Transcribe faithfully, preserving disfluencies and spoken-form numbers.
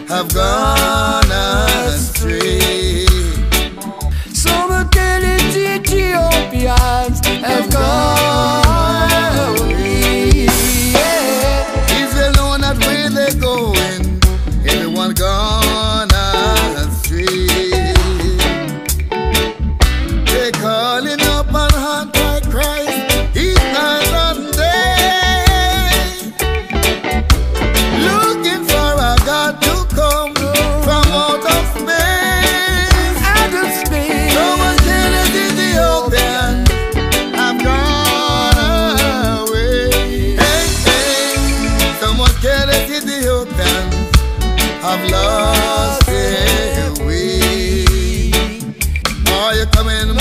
have gone astray. Some careless Ethiopians have gone away. If they know not where they're going, everyone gone astray. They're calling up on Antichrist, he's night and day, looking for a God to come from out of space. Out of space. So much careless Ethiopian have gone away. Hey, hey. So much careless Ethiopian have lost their way. Are you coming?